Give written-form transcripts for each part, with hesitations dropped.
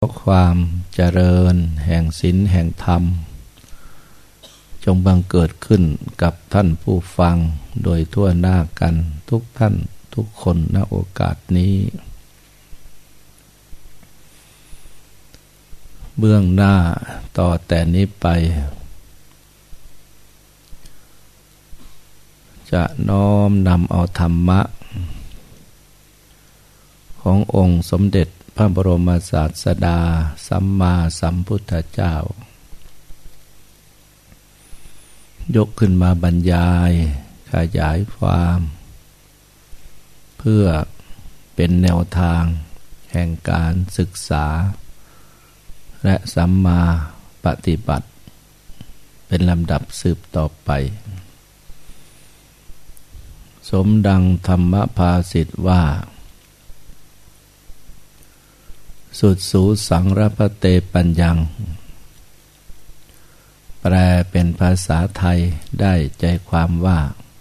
ขอความเจริญแห่งศีลแห่งธรรมจงบังเกิดขึ้นกับท่านผู้ฟังโดยทั่วหน้ากันทุกท่านทุกคนณโอกาสนี้เบื้องหน้าต่อแต่นี้ไปจะน้อมนำเอาธรรมะขององค์สมเด็จพระบรมศาสดาสัมมาสัมพุทธเจ้ายกขึ้นมาบรรยายขยายความเพื่อเป็นแนวทางแห่งการศึกษาและสัมมาปฏิบัติเป็นลำดับสืบต่อไปสมดังธรรมภาษิตว่าสุดสูสังรพเตปัญญังแปลเป็นภาษาไทยได้ใจความว่า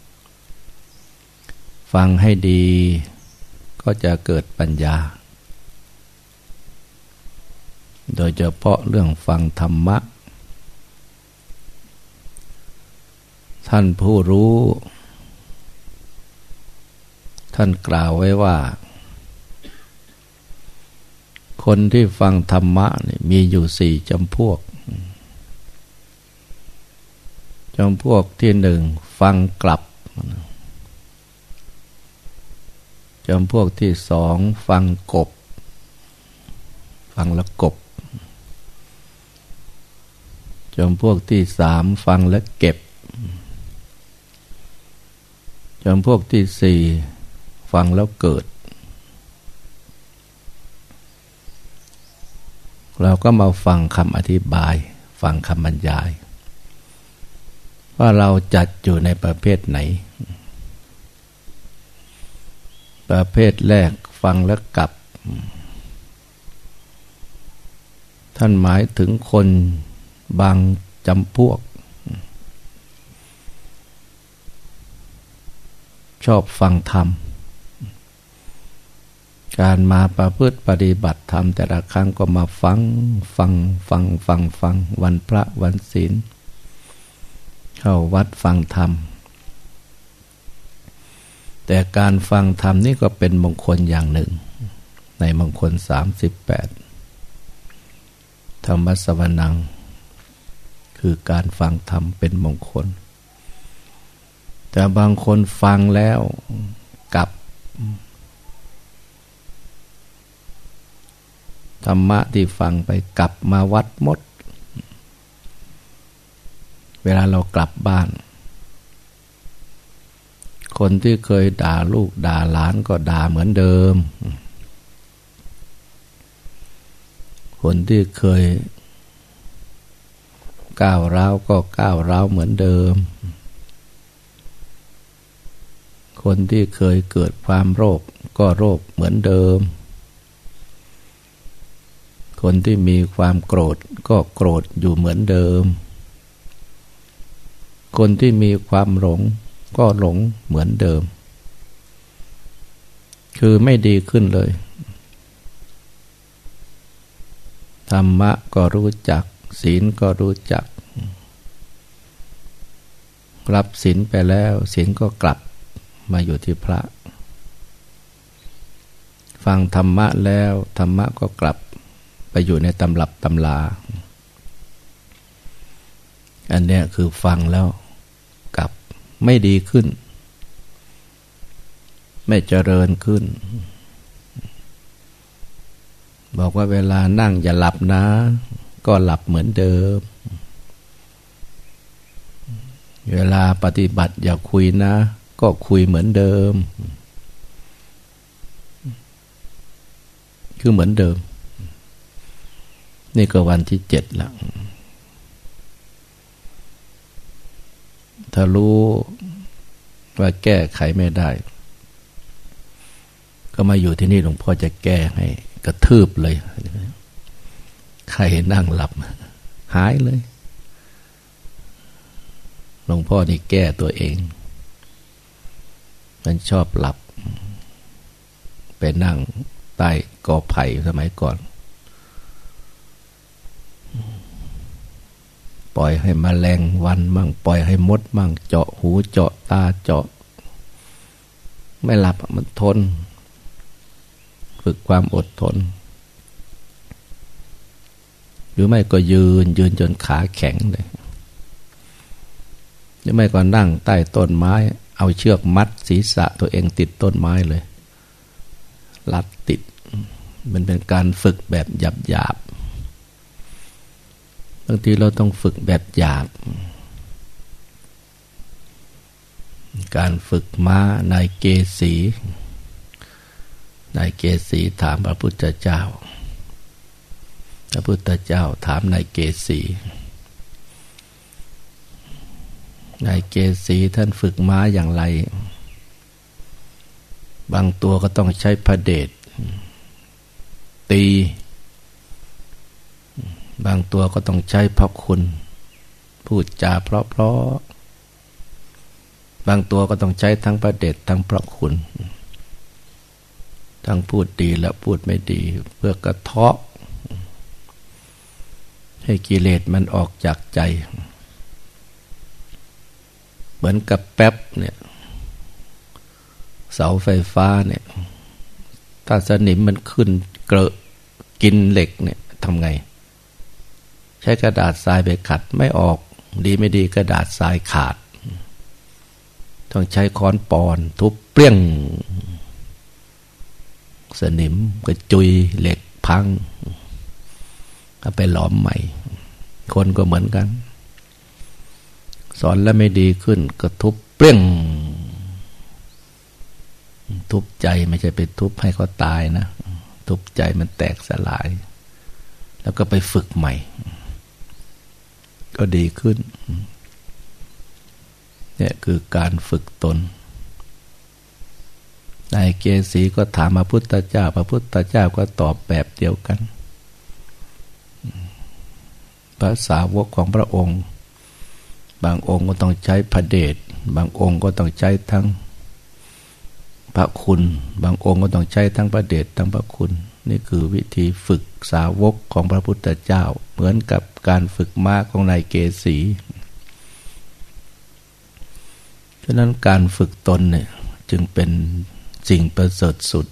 ฟังให้ดีก็จะเกิดปัญญาโดยเฉพาะเรื่องฟังธรรมะท่านผู้รู้ท่านกล่าวไว้ว่าคนที่ฟังธรรมะนี่มีอยู่4 จำพวกที่1ฟังกลับจำพวกที่2ฟังกบฟังแล้วกบจำพวกที่3ฟังแล้วเก็บจำพวกที่4ฟังแล้วเกิดเราก็มาฟังคำอธิบายฟังคำบรรยายว่าเราจัดอยู่ในประเภทไหนประเภทแรกฟังแล้วกลับท่านหมายถึงคนบางจำพวกชอบฟังธรรมการมาประพฤติปฏิบัติธรรมแต่ละครั้งก็มาฟังวันพระวันศีลเข้าวัดฟังธรรมแต่การฟังธรรมนี่ก็เป็นมงคลอย่างหนึ่งในมงคล38ธรรมสวนังคือการฟังธรรมเป็นมงคลแต่บางคนฟังแล้วกลับธรรมะที่ฟังไปกลับมาวัดหมดเวลาเรากลับบ้านคนที่เคยด่าลูกด่าหลานก็ด่าเหมือนเดิมคนที่เคยก้าวร้าวก็ก้าวร้าวเหมือนเดิมคนที่เคยเกิดความโลภก็โลภเหมือนเดิมคนที่มีความโกรธก็โกรธอยู่เหมือนเดิมคนที่มีความหลงก็หลงเหมือนเดิมคือไม่ดีขึ้นเลยธรรมะก็รู้จักศีลก็รู้จักรับศีลไปแล้วศีลก็กลับมาอยู่ที่พระฟังธรรมะแล้วธรรมะก็กลับไปอยู่ในตำรับตำราอันเนี้ยคือฟังแล้วกลับไม่ดีขึ้นไม่เจริญขึ้นบอกว่าเวลานั่งอย่าหลับนะก็หลับเหมือนเดิมเวลาปฏิบัติอย่าคุยนะก็คุยเหมือนเดิมคือเหมือนเดิมนี่ก็วันที่7แล้วถ้ารู้ว่าแก้ไขไม่ได้ก็มาอยู่ที่นี่หลวงพ่อจะแก้ให้กระทืบเลยใครนั่งหลับหายเลยหลวงพ่อนี่แก้ตัวเองมันชอบหลับไปนั่งใต้กอไผ่สมัยก่อนปล่อยให้แมลงวันมั่งปล่อยให้มดมั่งเจาะหูเจาะตาเจาะไม่หลับมันทนฝึกความอดทนหรือไม่ก็ยืนจนขาแข็งเลยหรือไม่ก็นั่งใต้ต้นไม้เอาเชือกมัดศีรษะตัวเองติดต้นไม้เลยรัดติดมันเป็นการฝึกแบบหยาบบางทีเราต้องฝึกแบบหยาบการฝึกม้านายเกษีถามพระพุทธเจ้าพระพุทธเจ้าถามนายเกษีท่านฝึกม้าอย่างไรบางตัวก็ต้องใช้พระเดชตีบางตัวก็ต้องใช้พระคุณพูดจาเพราะบางตัวก็ต้องใช้ทั้งพระเดชทั้งพระคุณทั้งพูดดีและพูดไม่ดีเพื่อกระเทาะให้กิเลสมันออกจากใจเหมือนกับแป๊บเนี่ยเสาไฟฟ้าเนี่ยถ้าสนิมมันขึ้นเกลอะกินเหล็กเนี่ยทำไงใช้กระดาษทรายไปขัดไม่ออกดีไม่ดีกระดาษทรายขาดต้องใช้ค้อนปอนทุบเปรี้ยงสนิมก็จุยเหล็กพังเอาไปหลอมใหม่คนก็เหมือนกันสอนแล้วไม่ดีขึ้นก็ทุบเปรี้ยงทุบใจไม่ใช่ไปทุบให้เขาตายนะทุบใจมันแตกสลายแล้วก็ไปฝึกใหม่ก็ดีขึ้นเนี่ยคือการฝึกตนนายเกษีก็ถามพระพุทธเจ้าพระพุทธเจ้าก็ตอบแบบเดียวกันพระสาวกของพระองค์บางองค์ก็ต้องใช้พระเดชบางองค์ก็ต้องใช้ทั้งพระคุณบางองค์ก็ต้องใช้ทั้งพระเดชทั้งพระคุณนี่คือวิธีฝึกสาวกของพระพุทธเจ้าเหมือนกับการฝึกม้าของนายเกษีฉะนั้นการฝึกตนเนี่ยจึงเป็นสิ่งประเสริฐสุด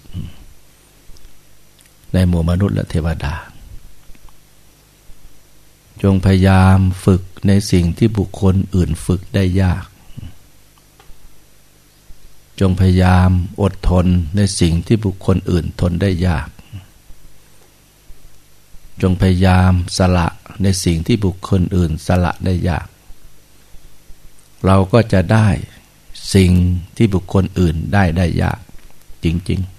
ในหมู่มนุษย์และเทวดาจงพยายามฝึกในสิ่งที่บุคคลอื่นฝึกได้ยากจงพยายามอดทนในสิ่งที่บุคคลอื่นทนได้ยากจงพยายามสละในสิ่งที่บุคคลอื่นสละได้ยากเราก็จะได้สิ่งที่บุคคลอื่นได้ยากจริง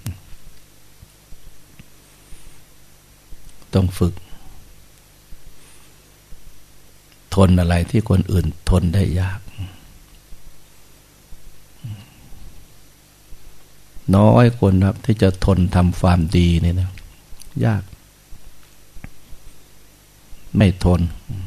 ๆต้องฝึกทนอะไรที่คนอื่นทนได้ยากน้อยคนครับที่จะทนทำความดีเนี่ยนะยากไม่ทน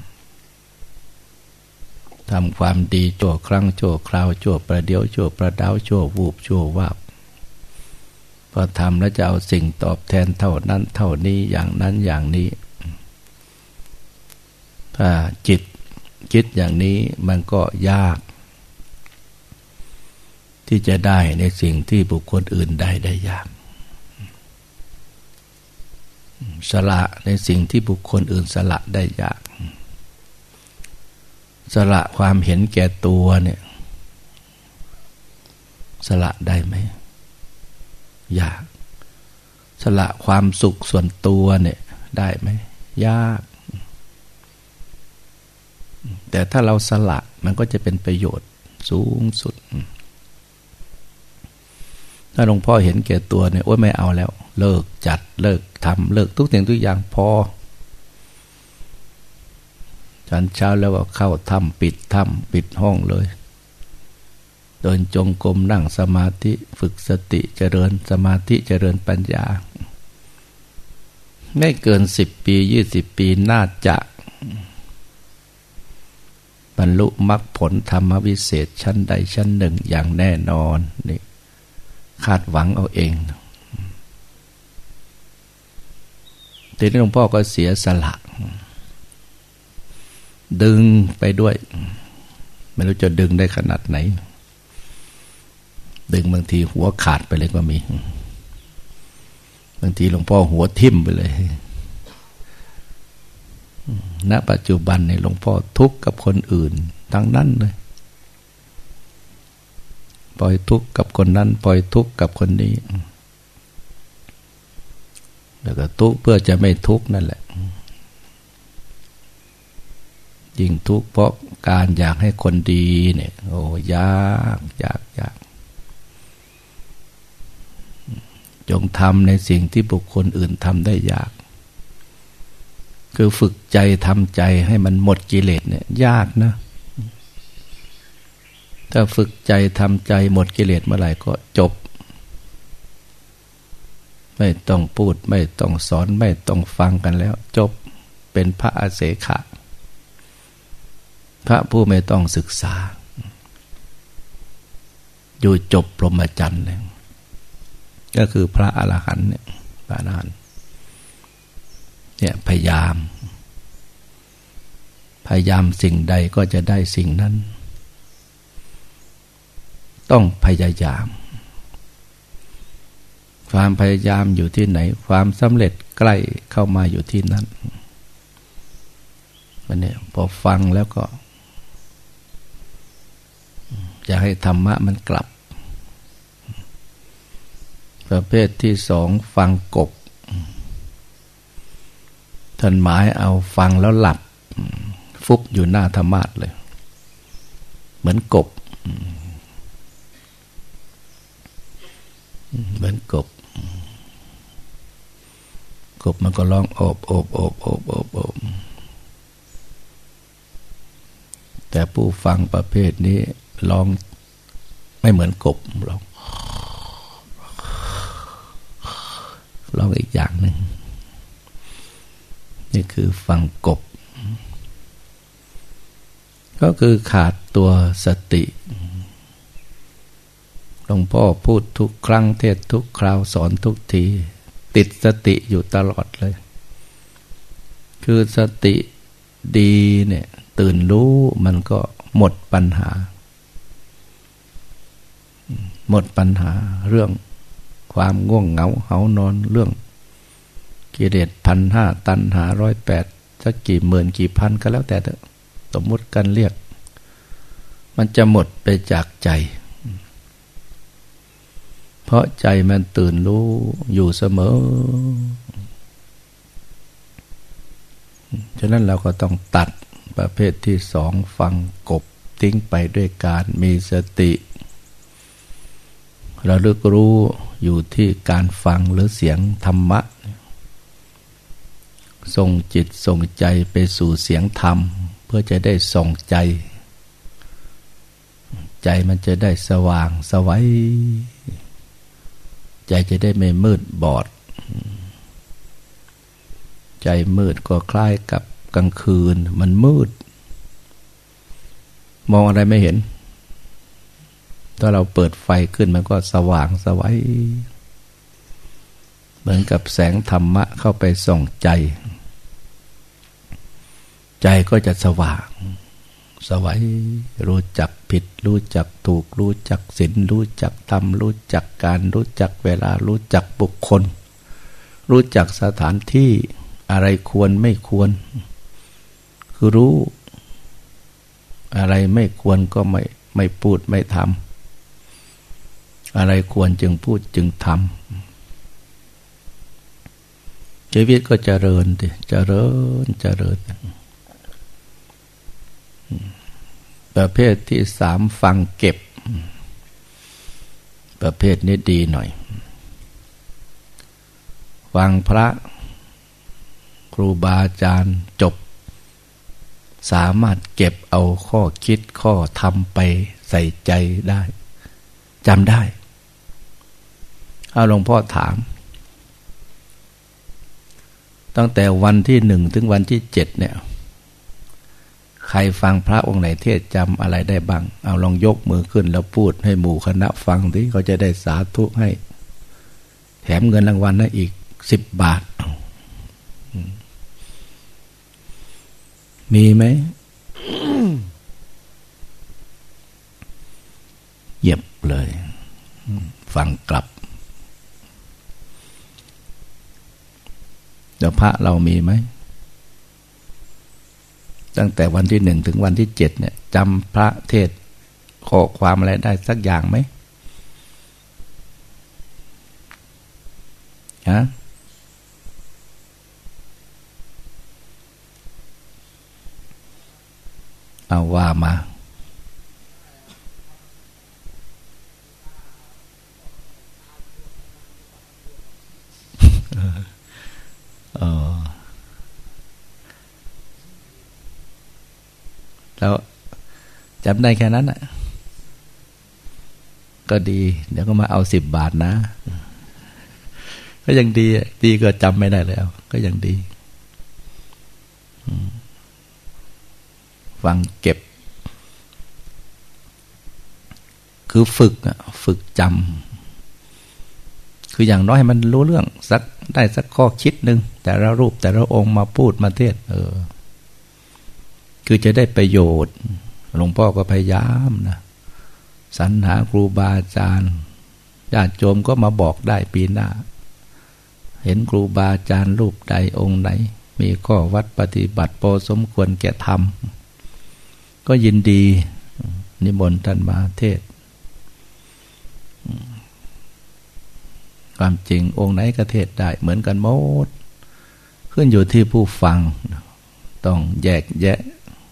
ทำความดีชั่วครั้งชั่วคราวชั่วประเดี๋ยวชั่วประดาวชั่ววูบชั่ววาบพอทำแล้วจะเอาสิ่งตอบแทนเท่านั้นเท่านี้อย่างนั้นอย่างนี้ถ้าจิตคิดอย่างนี้มันก็ยากที่จะได้ในสิ่งที่บุคคลอื่นได้ยากสละในสิ่งที่บุคคลอื่นสละได้ยากสละความเห็นแก่ตัวเนี่ยสละได้ไหมยากสละความสุขส่วนตัวเนี่ยได้ไหมยากแต่ถ้าเราสละมันก็จะเป็นประโยชน์สูงสุดถ้าหลวงพ่อเห็นแก่ตัวเนี่ยโอ๊ยไม่เอาแล้วเลิกจัดเลิกทำเลิกทุกสิ่งทุกอย่างพอฉันเช้าแล้วก็เข้าถ้ำปิดห้องเลยเดินจงกรมนั่งสมาธิฝึกสติเจริญสมาธิเจริญปัญญาไม่เกิน10 ปี20 ปีน่าจะบรรลุมรรคผลธรรมวิเศษชั้นใดชั้นหนึ่งอย่างแน่นอนนี่คาดหวังเอาเองทีนี้หลวงพ่อก็เสียสละดึงไปด้วยไม่รู้จะดึงได้ขนาดไหนดึงบางทีหัวขาดไปเลยก็มีบางทีหลวงพ่อหัวทิ่มไปเลยณปัจจุบันในหลวงพ่อทุกข์กับคนอื่นทั้งนั้นเลยปล่อยทุกข์กับคนนั้นปล่อยทุกข์กับคนนี้แล้วก็ทุกข์เพื่อจะไม่ทุกข์นั่นแหละยิ่งทุกข์เพราะการอยากให้คนดีเนี่ยโอ้ยากจงทำในสิ่งที่บุคคลอื่นทำได้ยากคือฝึกใจทำใจให้มันหมดกิเลสเนี่ยยากนะถ้าฝึกใจทำใจหมดกิเลสเมื่อไหร่ก็จบไม่ต้องพูดไม่ต้องสอนไม่ต้องฟังกันแล้วจบเป็นพระอเสขะพระผู้ไม่ต้องศึกษาอยู่จบพรหมจรรย์เลยก็คือพระอรหันต์เนี่ยพระอรหันต์เนี่ยพยายามสิ่งใดก็จะได้สิ่งนั้นต้องพยายามความพยายามอยู่ที่ไหนความสำเร็จใกล้เข้ามาอยู่ที่นั้นวันนี้พอฟังแล้วก็จะให้ธรรมะมันกลับประเภทที่สองฟังกบท่านหมายเอาฟังแล้วหลับฟุบอยู่หน้าธรรมะเลยเหมือนกบมันก็ร้องโอบแต่ผู้ฟังประเภทนี้ร้องไม่เหมือนกบร้องอีกอย่างหนึ่งนี่คือฟังกบก็คือขาดตัวสติหลวงพ่อพูดทุกครั้งเทศทุกคราวสอนทุกทีติดสติอยู่ตลอดเลยคือสติดีเนี่ยตื่นรู้มันก็หมดปัญหาเรื่องความง่วงเหงาเหานอนเรื่องกิเลส1,500ตัณหา108สักกี่หมื่นกี่พันก็แล้วแต่สมมุติกันเรียกมันจะหมดไปจากใจเพราะใจมันตื่นรู้อยู่เสมอฉะนั้นเราก็ต้องตัดประเภทที่สองฟังกบทิ้งไปด้วยการมีสติระลึกรู้อยู่ที่การฟังหรือเสียงธรรมะส่งจิตส่งใจไปสู่เสียงธรรมเพื่อจะได้ส่งใจมันจะได้สว่างสวัยใจจะได้ไม่มืดบอดใจมืดก็คล้ายกับกลางคืนมันมืดมองอะไรไม่เห็นถ้าเราเปิดไฟขึ้นมันก็สว่างสวัยเหมือนกับแสงธรรมะเข้าไปส่องใจก็จะสว่างสวัยรู้จักผิดรู้จักถูกรู้จักศีลรู้จักธรรมรู้จักการรู้จักเวลารู้จักบุคคลรู้จักสถานที่อะไรควรไม่ควรคือรู้อะไรไม่ควรก็ไม่พูดไม่ทำอะไรควรจึงพูดจึงทำชีวิตก็เจริญเจริญประเภทที่สามฟังเก็บประเภทนี้ดีหน่อยฟังพระครูบาอาจารย์จบสามารถเก็บเอาข้อคิดข้อธรรมไปใส่ใจได้จำได้เอาหลวงพ่อถามตั้งแต่วันที่1ถึงวันที่7เนี่ยใครฟังพระองค์ไหนเทศจำอะไรได้บ้างเอาลองยกมือขึ้นแล้วพูดให้หมู่คณะฟังที่เขาจะได้สาธุให้แถมเงินรางวัลให้อีก10 บาทมีไหมฟังกลับเดี๋ยวพระเรามีไหมตั้งแต่วันที่1ถึงวันที่7เนี่ยจำพระเทศข้อความอะไรได้สักอย่างไหมฮะเอาว่ามาแล้วจำได้แค่นั้นอ่ะก็ดีเดี๋ยวก็มาเอา10 บาทนะก็ยังดีดีก็จำไม่ได้แล้วก็ยังดีฟังเก็บคือฝึกจำคืออย่างน้อยให้มันรู้เรื่องสักได้สักข้อคิดนึงแต่ละรูปแต่ละองค์มาพูดมาเทศคือจะได้ประโยชน์หลวงพ่อก็พยายามนะสรรหาครูบาอาจารย์ญาติโยมก็มาบอกได้ปีหน้าเห็นครูบาอาจารย์รูปใดองค์ไหนมีข้อวัดปฏิบัติพอสมควรแก่ธรรมก็ยินดีนิมนต์ท่านมาเทศความจริงองค์ไหนก็เทศได้เหมือนกันหมดขึ้นอยู่ที่ผู้ฟังต้องแยกแยะ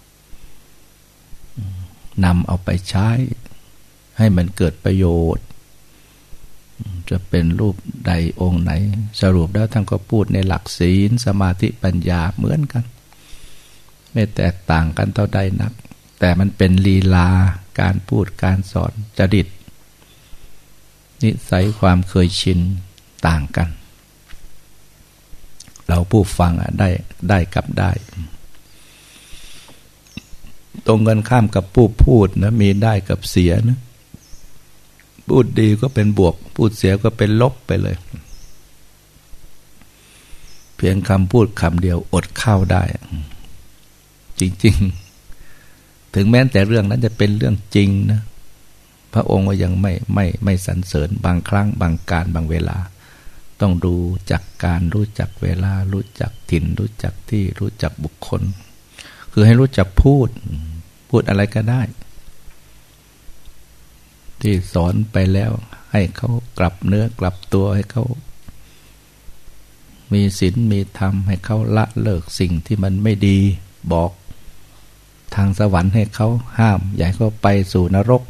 นำเอาไปใช้ให้มันเกิดประโยชน์จะเป็นรูปใดองค์ไหนสรุปแล้วท่านก็พูดในหลักศีลสมาธิปัญญาเหมือนกันไม่แตกต่างกันเท่าใดนักแต่มันเป็นลีลาการพูดการสอนจริตนิสัยความเคยชินต่างกันเราผู้ฟังได้กับได้ตรงกันข้ามกับผู้พูดนะมีได้กับเสียนะพูดดีก็เป็นบวกพูดเสียก็เป็นลบไปเลยเพียงคำพูดคำเดียวอดเข้าได้จริงๆถึงแม้แต่เรื่องนั้นจะเป็นเรื่องจริงนะพระองค์ก็ยังไม่สรรเสริญบางครั้งบางการบางเวลาต้องดูจักการรู้จักเวลารู้จักถิ่นรู้จักที่รู้จักบุคคลคือให้รู้จักพูดอะไรก็ได้ที่สอนไปแล้วให้เขากลับเนื้อกลับตัวให้เขามีศีลมีธรรมให้เขาละเลิกสิ่งที่มันไม่ดีบอกทางสวรรค์ให้เขาห้ามอย่าให้เขาไปสู่นรก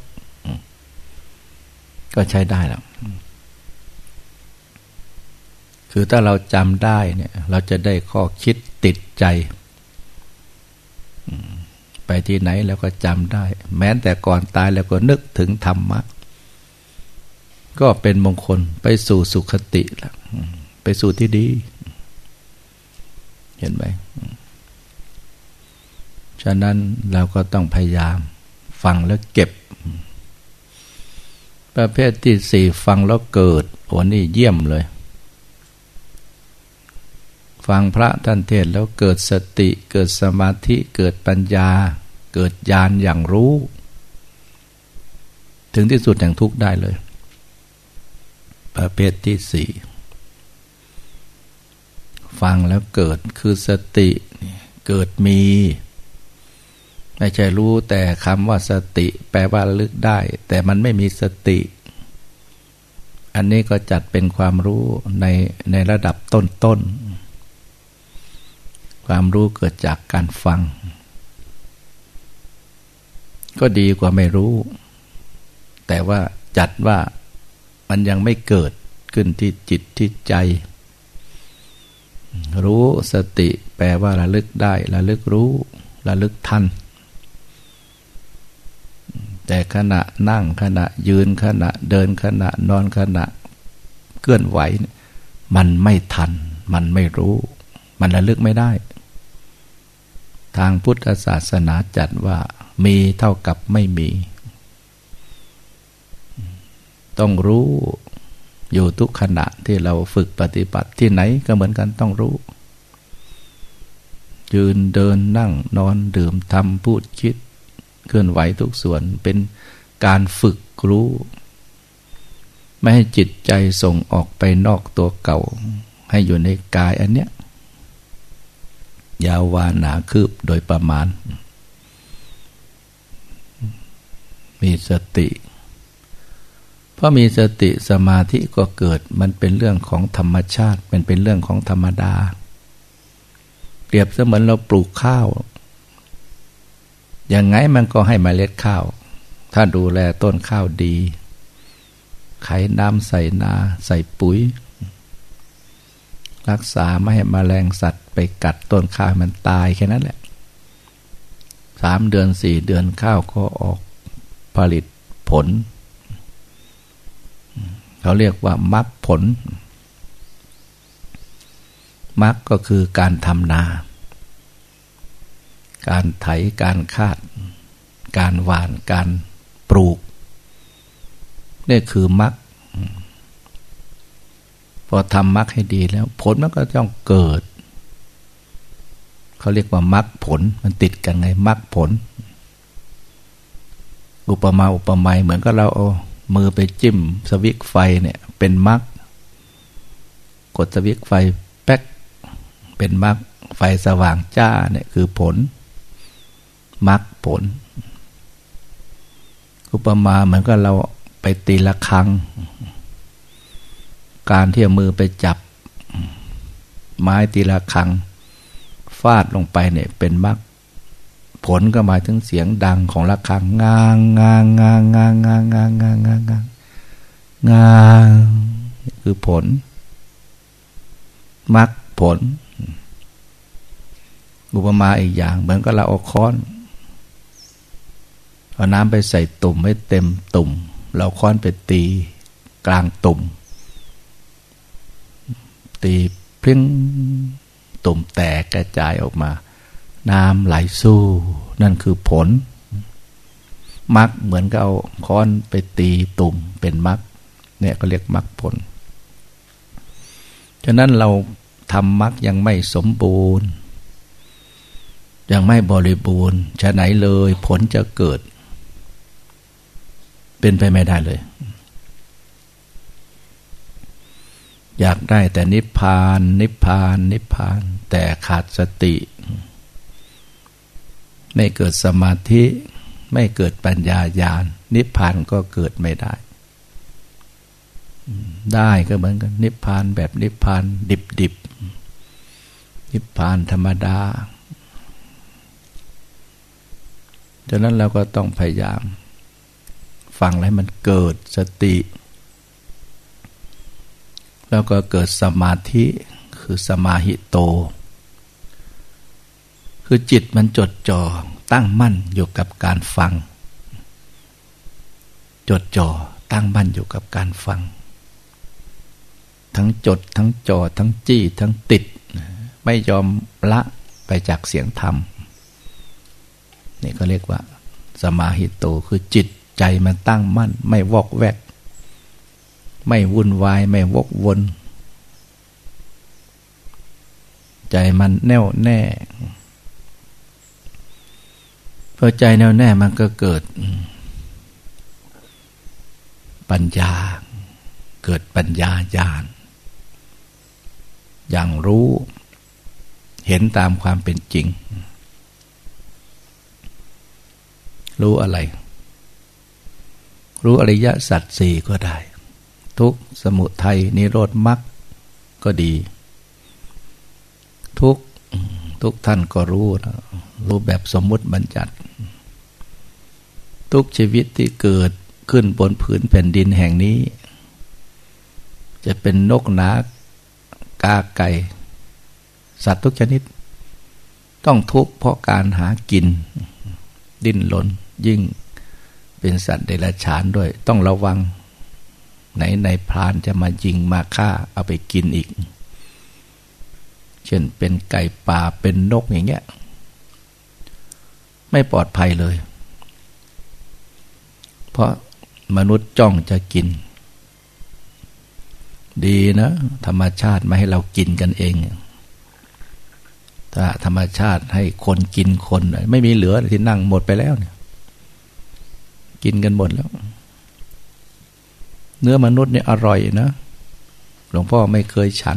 ก็ใช้ได้แล้วคือถ้าเราจำได้เนี่ยเราจะได้ข้อคิดติดใจไปที่ไหนแล้วก็จำได้แม้แต่ก่อนตายแล้วก็นึกถึงธรรมะก็เป็นมงคลไปสู่สุขติแล้วไปสู่ที่ดีเห็นไหมฉะนั้นเราก็ต้องพยายามฟังแล้วเก็บประเภทที่4ฟังแล้วเกิดโอ้นี่เยี่ยมเลยฟังพระท่านเทศแล้วเกิดสติเกิดสมาธิเกิดปัญญาเกิดญาณอย่างรู้ถึงที่สุดแห่งทุกข์ได้เลยประเภทที่4ฟังแล้วเกิดคือสติเกิดมีไม่ใช่รู้แต่คำว่าสติแปลว่าระลึกได้แต่มันไม่มีสติอันนี้ก็จัดเป็นความรู้ในระดับต้นความรู้เกิดจากการฟังก็ดีกว่าไม่รู้แต่ว่าจัดว่ามันยังไม่เกิดขึ้นที่จิตที่ใจรู้สติแปลว่าระลึกได้ระลึกรู้ระลึกทันแต่ขณะนั่งขณะยืนขณะเดินขณะนอนขณะเคลื่อนไหวมันไม่ทันมันไม่รู้มันระลึกไม่ได้ทางพุทธศาสนาจัดว่ามีเท่ากับไม่มีต้องรู้อยู่ทุกขณะที่เราฝึกปฏิบัติที่ไหนก็เหมือนกันต้องรู้ยืนเดินนั่งนอนดื่มทำพูดคิดเคลื่อนไหวทุกส่วนเป็นการฝึกรู้ไม่ให้จิตใจส่งออกไปนอกตัวเก่าให้อยู่ในกายอันเนี้ยยาววาหนาคืบโดยประมาณมีสติเพราะมีสติสมาธิก็เกิดมันเป็นเรื่องของธรรมชาติเป็นเรื่องของธรรมดาเปรียบเสมือนเราปลูกข้าวอย่างไงมันก็ให้เมล็ดข้าวถ้าดูแลต้นข้าวดีไขน้ำใส่นาใส่ปุ๋ยรักษาไม่ให้แมลงสัตว์ไปกัดต้นข้าวมันตายแค่นั้นแหละ3 เดือน4 เดือนข้าวก็ออกผลิตผลเขาเรียกว่ามรรคผลมรรคก็คือการทำนาการไถการคาดการหว่านการปลูกนี่คือมรรคพอทำมรรคให้ดีแล้วผลมันก็ต้องเกิดเขาเรียกว่ามรรคผลมันติดกันไงมรรคผลอุปมาอุปไมยเหมือนกับเราเอามือไปจิ้มสวิตช์ไฟเนี่ยเป็นมรรคกดสวิตช์ไฟแป๊กเป็นมรรคไฟสว่างจ้าเนี่ยคือผลมรรคผลอุปมาเหมือนกับเราไปตีระฆังการที่เอามือไปจับไม้ตีระฆังฟาดลงไปเนี่ยเป็นมรรคผลก็หมายถึงเสียงดังของระฆังงางงางงางงางงางงางงางงางงางงางคือผลมรรคผลอุปมาอีกอย่างเหมือนกับเราเอาค้อนเอาน้ำไปใส่ตุ่มให้เต็มตุ่มเราค้อนไปตีกลางตุ่มตีพลิ้งตุ่มแตกกระจายออกมาน้ำไหลสู้นั่นคือผลมรรคเหมือนกับเอาค้อนไปตีตุ่มเป็นมรรคเนี่ยก็เรียกมรรคผลฉะนั้นเราทำมรรคยังไม่สมบูรณ์ยังไม่บริบูรณ์ฉะไหนเลยผลจะเกิดเป็นไปไม่ได้เลยอยากได้แต่นิพพานนิพพานนิพพานแต่ขาดสติไม่เกิดสมาธิไม่เกิดปัญญาญาณนิพพานก็เกิดไม่ได้ได้ก็เหมือนกันนิพพานแบบนิพพานดิบนิพพานธรรมดาฉะนั้นเราก็ต้องพยายามฟังให้มันเกิดสติแล้วก็เกิดสมาธิคือสมาหิโตคือจิตมันจดจ่อตั้งมั่นอยู่กับการฟังจดจ่อตั้งมั่นอยู่กับการฟังทั้งจดทั้งจ่อทั้งจี้ทั้งติดไม่ยอมละไปจากเสียงธรรมนี่ก็เรียกว่าสมาหิโตคือจิตใจมันตั้งมั่นไม่วอกแวกไม่วุ่นวายไม่วกวนใจมันแน่วแน่พอใจแน่วแน่มันก็เกิดปัญญาเกิดปัญญาญาณอย่างรู้เห็นตามความเป็นจริงรู้อะไรรู้อริยสัจสี่ก็ได้ทุกข์สมุทัยนิโรธมรรคก็ดีทุกท่านก็รู้นะรู้แบบสมมุติบัญญัติทุกชีวิตที่เกิดขึ้นบนผืนแผ่นดินแห่งนี้จะเป็นนกหนากาไก่สัตว์ทุกชนิดต้องทุกข์เพราะการหากินดิ้นรนยิ่งเป็นสัตว์เดรัจฉานด้วยต้องระวังไหนพรานจะมายิงมาฆ่าเอาไปกินอีกเช่นเป็นไก่ป่าเป็นนกอย่างเงี้ยไม่ปลอดภัยเลยเพราะมนุษย์จ้องจะกินดีนะธรรมชาติไม่ให้เรากินกันเองถ้าธรรมชาติให้คนกินคนไม่มีเหลือที่นั่งหมดไปแล้วเนี่ยกินกันหมดแล้วเนื้อมนุษย์เนี่ยอร่อยนะหลวงพ่อไม่เคยฉัน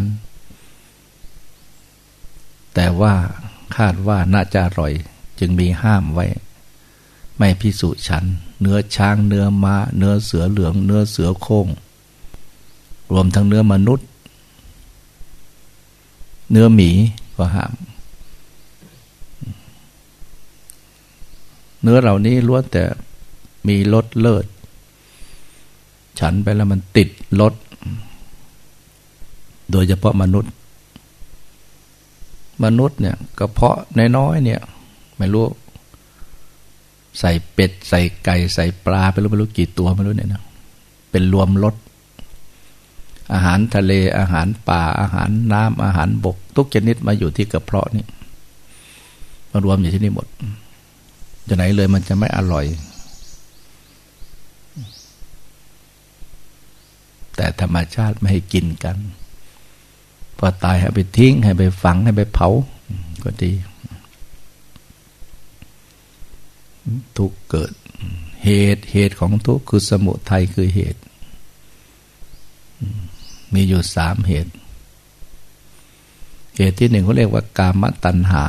แต่ว่าคาดว่าน่าจะอร่อยจึงมีห้ามไว้ไม่ภิกษุฉันเนื้อช้างเนื้อม้าเนื้อเสือเหลืองเนื้อเสือโคร่งรวมทั้งเนื้อมนุษย์เนื้อหมีก็ห้ามเนื้อเหล่านี้ล้วนแต่มีรสเลิศฉันไปแล้วมันติดรสโดยเฉพาะมนุษย์เนี่ยกระเพาะน้อยๆเนี่ยไม่รู้ใส่เป็ดใส่ไก่ใส่ปลาไปไม่รู้กี่ตัวไม่รู้เนี่ยนะเป็นรวมรสอาหารทะเลอาหารป่าอาหารน้ำอาหารบกทุกชนิดมาอยู่ที่กระเพาะนี่มารวมอยู่ที่นี่หมดจะไหนเลยมันจะไม่อร่อยแต่ธรรมชาติไม่ให้กินกันพอตายให้ไปทิ้งให้ไปฝังให้ไปเผาก็ดีทุกข์เกิดเหตุของทุกข์คือสมุทัยคือเหตุมีอยู่3เหตุที่1เขาเรียกว่ากามตัณหา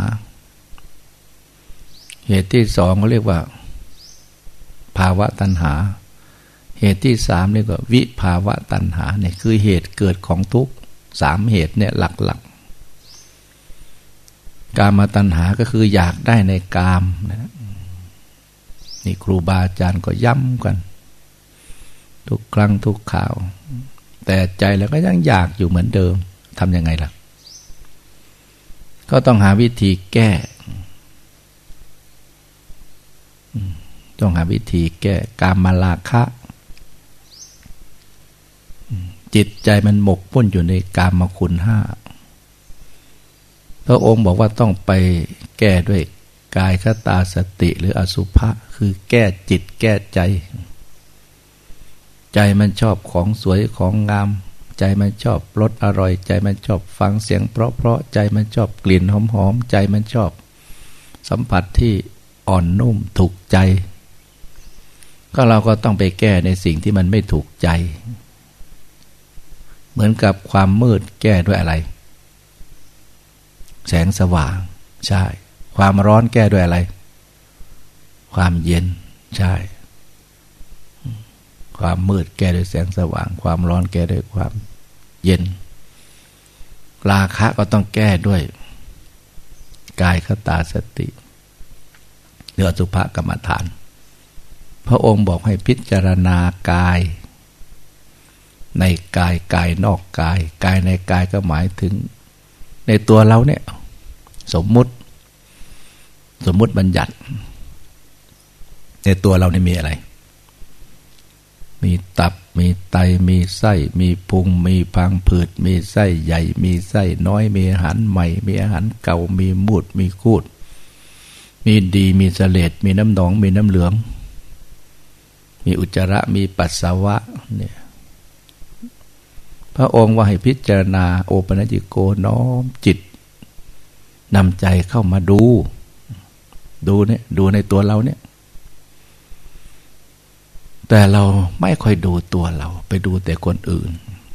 เหตุที่2เขาเรียกว่าภาวะตัณหาเหตุที่3เรียกว่าวิภาวะตัณหาเนี่ยคือเหตุเกิดของทุกข์3เหตุเนี่ยหลักๆกามตัณหาก็คืออยากได้ในกามนะนี่ครูบาอาจารย์ก็ย้ำกันทุกครั้งทุกข่าวแต่ใจแล้วก็ยังอยากอยู่เหมือนเดิมทำยังไงล่ะก็ต้องหาวิธีแก้กามราคะจิตใจมันหมกมุ่นอยู่ในกามคุณ5พระองค์บอกว่าต้องไปแก้ด้วยกายคตาสติหรืออสุภะคือแก้จิตแก้ใจมันชอบของสวยของงามใจมันชอบรสอร่อยใจมันชอบฟังเสียงเพราะใจมันชอบกลิ่นหอมใจมันชอบสัมผัสที่อ่อนนุ่มถูกใจก็เราก็ต้องไปแก้ในสิ่งที่มันไม่ถูกใจเหมือนกับความมืดแก้ด้วยอะไรแสงสว่างใช่ความร้อนแก้ด้วยอะไรความเย็นใช่ความมืดแก้ด้วยแสงสว่างความร้อนแก้ด้วยความเย็นราคะก็ต้องแก้ด้วยกายคตาสติหรืออสุภกรรมฐานพระองค์บอกให้พิจารณากายในกายนอกกายในกายก็หมายถึงในตัวเราเนี่ยสมมุติบัญญัติในตัวเราเนี่ยมีอะไรมีตับมีไตมีไส้มีพุงมีพังผืดมีไส้ใหญ่มีไส้น้อยมีอาหารใหม่มีอาหารเก่ามีมูดมีคูดมีดีมีเสลดมีน้ำหนองมีน้ำเหลืองมีอุจจาระมีปัสสาวะเนี่ยพระองค์ว่าให้พิจารณาโอปัญญิโกน้อมจิตนำใจเข้ามาดูในตัวเราเนี่ยแต่เราไม่ค่อยดูตัวเราไปดูแต่คนอื่น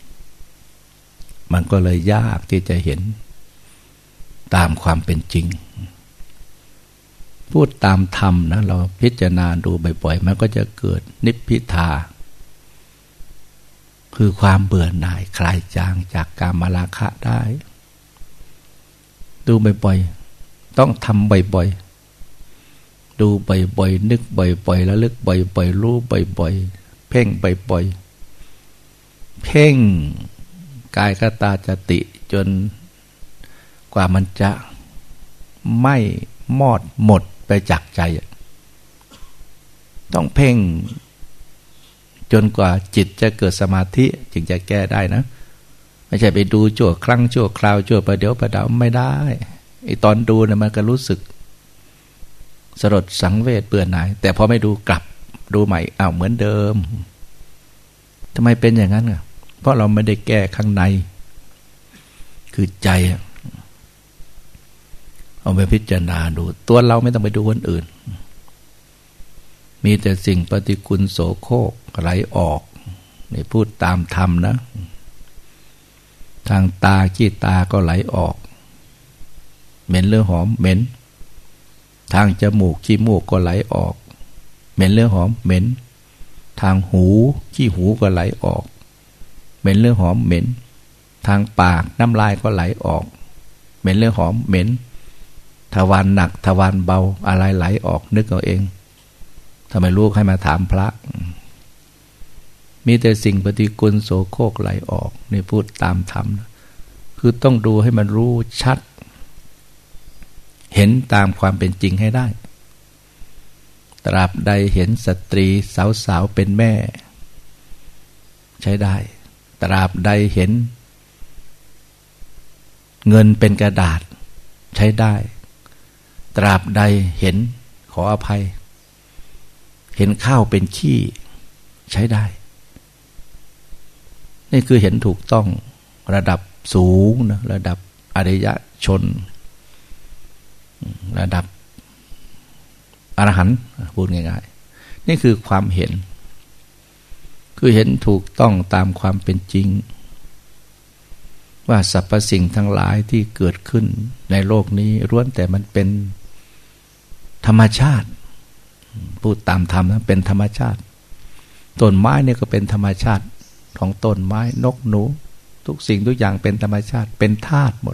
มันก็เลยยากที่จะเห็นตามความเป็นจริงพูดตามธรรมนะเราพิจารณาดูบ่อยๆมันก็จะเกิดนิพพิทาคือความเบื่อหน่ายคลายจางจากกามราคะได้ดูบ่อยๆต้องทำบ่อยๆดูบ่อยๆนึกบ่อยๆระลึกบ่อยๆรู้บ่อยๆเพ่งบ่อยๆเพ่งกายคตาสติจนกว่ามันจะไม่มอดหมดไปจากใจต้องเพ่งจนกว่าจิตจะเกิดสมาธิจึงจะแก้ได้นะไม่ใช่ไปดูชั่วครั้งชั่วคราวชั่วประเดี๋ยวประดาวไม่ได้ไอ้ตอนดูเนี่ยมันก็รู้สึกสลดสังเวชเบื่อหน่ายแต่พอไม่ดูกลับดูใหม่อ้าวเหมือนเดิมทำไมเป็นอย่างนั้นอ่ะเพราะเราไม่ได้แก้ข้างในคือใจเอาไปพิจารณาดูตัวเราไม่ต้องไปดูคนอื่นมีแต่สิ่งปฏิกูลโสโครกไหลออกนี่พูดตามธรรมนะทางตาขี้ตาก็ไหลออกเหม็นหรือหอมเหม็นทางจมูกขี้มูกก็ไหลออกเหม็นหรือหอมเหม็นทางหูขี้หูก็ไหลออกเหม็นหรือหอมเหม็นทางปากน้ำลายก็ไหลออกเหม็นหรือหอมเหม็นทวารหนักทวารเบาอะไรไหลออกนึกเอาเองทำไมลูกให้มาถามพระมีแต่สิ่งปฏิกูลโสโครกไหลออกนี่พูดตามธรรมคือต้องดูให้มันรู้ชัดเห็นตามความเป็นจริงให้ได้ตราบใดเห็นสตรีสาวๆเป็นแม่ใช้ได้ตราบใดเห็นเงินเป็นกระดาษใช้ได้ตราบใดเห็นขออภัยเห็นข้าวเป็นขี้ใช้ได้นี่คือเห็นถูกต้องระดับสูงนะระดับอริยชนระดับอรหันต์พูดง่ายๆนี่คือความเห็นคือเห็นถูกต้องตามความเป็นจริงว่าสรรพสิ่งทั้งหลายที่เกิดขึ้นในโลกนี้ล้วนแต่มันเป็นธรรมชาติพูดตามธรรมนะเป็นธรรมชาติต้นไม้เนี่ยก็เป็นธรรมชาติของต้นไม้นกหนูทุกสิ่งทุกอย่างเป็นธรรมชาติเป็นธาตุหมด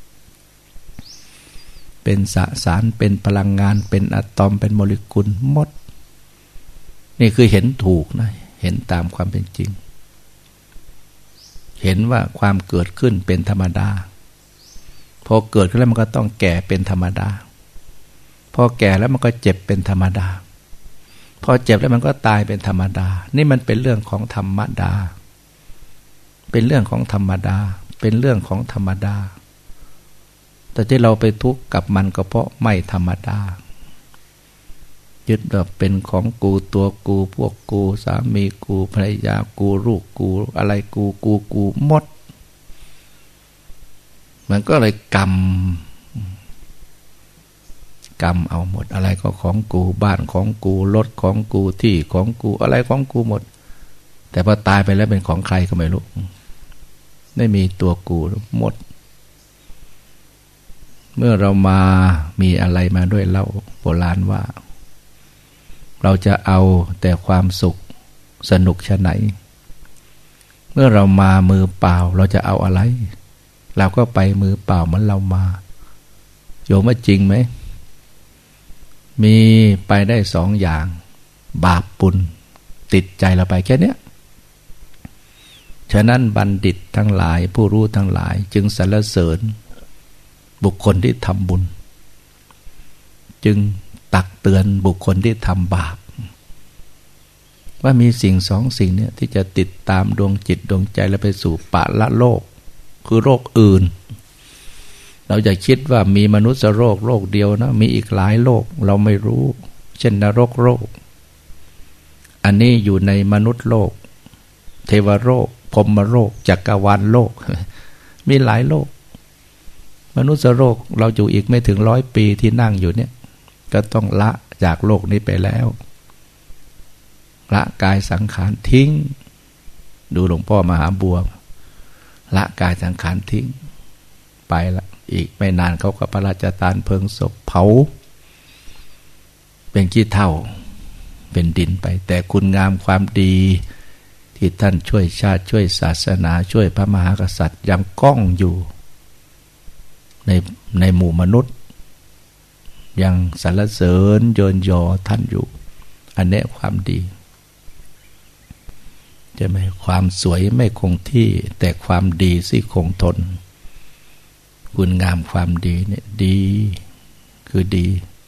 เป็นสสารเป็นพลังงานเป็นอะตอมเป็นโมเลกุลหมดนี่คือเห็นถูกนะเห็นตามความเป็นจริงเห็นว่าความเกิดขึ้นเป็นธรรมดาพอเกิดขึ้นแล้วมันก็ต้องแก่เป็นธรรมดาพอแก่แล้วมันก็เจ็บเป็นธรรมดาพอเจ็บแล้วมันก็ตายเป็นธรรมดานี่มันเป็นเรื่องของธรรมดาเป็นเรื่องของธรรมดาเป็นเรื่องของธรรมดาแต่ที่เราไปทุกข์กับมันก็เพราะไม่ธรรมดายึดว่าเป็นของกูตัวกูพวกกูสามีกูภรรยากูลูกกูอะไรกูหมดมันก็เลยกรรมเอาหมดอะไรก็ของกูบ้านของกูรถของกูที่ของกูอะไรของกูหมดแต่พอตายไปแล้วเป็นของใครก็ไม่รู้ไม่มีตัวกูหมดเมื่อเรามามีอะไรมาด้วยเล่าโบราณว่าเราจะเอาแต่ความสุขสนุกชะไหนเมื่อเรามามือเปล่าเราจะเอาอะไรเราก็ไปมือเปล่าเหมือนเรามาโยมว่าจริงไหมมีไปได้สองอย่างบาปบุญติดใจเราไปแค่เนี้ยฉะนั้นบัณฑิตทั้งหลายผู้รู้ทั้งหลายจึงสรรเสริญบุคคลที่ทำบุญจึงตักเตือนบุคคลที่ทำบาปว่ามีสิ่งสองสิ่งเนี่ยที่จะติดตามดวงจิตดวงใจแล้วไปสู่ปะละโลกคือโรคอื่นเราจะคิดว่ามีมนุษย์โรคเดียวนะมีอีกหลายโรคเราไม่รู้เช่นนรกโรคอันนี้อยู่ในมนุษย์โลกเทวโรคพรหมโรคจักรวาลโลกมีหลายโลกมนุษย์โลกเราอยู่อีกไม่ถึง100 ปีที่นั่งอยู่เนี่ยก็ต้องละจากโลกนี้ไปแล้วละกายสังขารทิ้งดูหลวงพ่อมหาบัวละกายสังขารทิ้งไปละอีกไม่นานเขาก็พระราชทานเพลิงศพเผาเป็นขี้เถ้าเป็นดินไปแต่คุณงามความดีที่ท่านช่วยชาติช่วยศาสนาช่วยพระมหากษัตริย์ยังก้องอยู่ในหมู่มนุษย์ยังสรรเสริญเยินยอท่านอยู่อันนี้ความดีใช่ไหมความสวยไม่คงที่แต่ความดีสิคงทนคุณงามความดีเนี่ยดีคือดี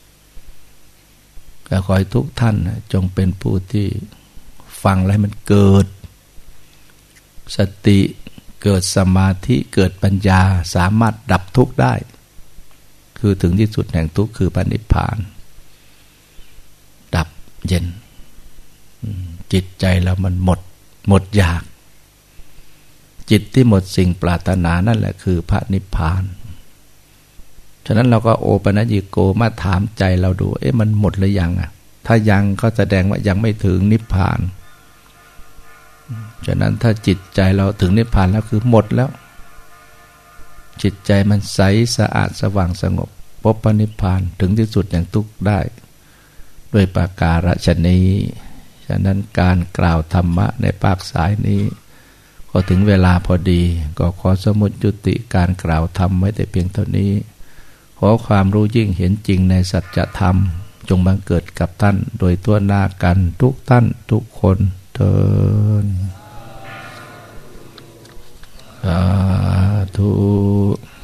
ก็ขอให้ทุกท่านจงเป็นผู้ที่ฟังแล้วมันเกิดสติเกิดสมาธิเกิดปัญญาสามารถดับทุกข์ได้คือถึงที่สุดแห่งทุกข์คือพระนิพพานดับเย็นจิตใจแล้วมันหมดอยากจิตที่หมดสิ่งปรารถนานั่นแหละคือพระนิพพานฉะนั้นเราก็โอปัญญิโกมาถามใจเราดูมันหมดหรือยังถ้ายังก็แสดงว่ายังไม่ถึงนิพพานฉะนั้นถ้าจิตใจเราถึงนิพพานแล้วคือหมดแล้วจิตใจมันใสสะอาดสว่างสงบพบพระนิพพานถึงที่สุดอย่างทุกข์ได้ด้วยประการฉนี้ฉะนั้นการกล่าวธรรมะในภาคสายนี้ก็ถึงเวลาพอดีก็ขอสมุยุติการกล่าวธรรมไว้แต่เพียงเท่านี้ขอความรู้ยิ่งเห็นจริงในสัจธรรมจงบังเกิดกับท่านโดยทั่วหน้ากันทุกท่านทุกคนเถิดสาธุ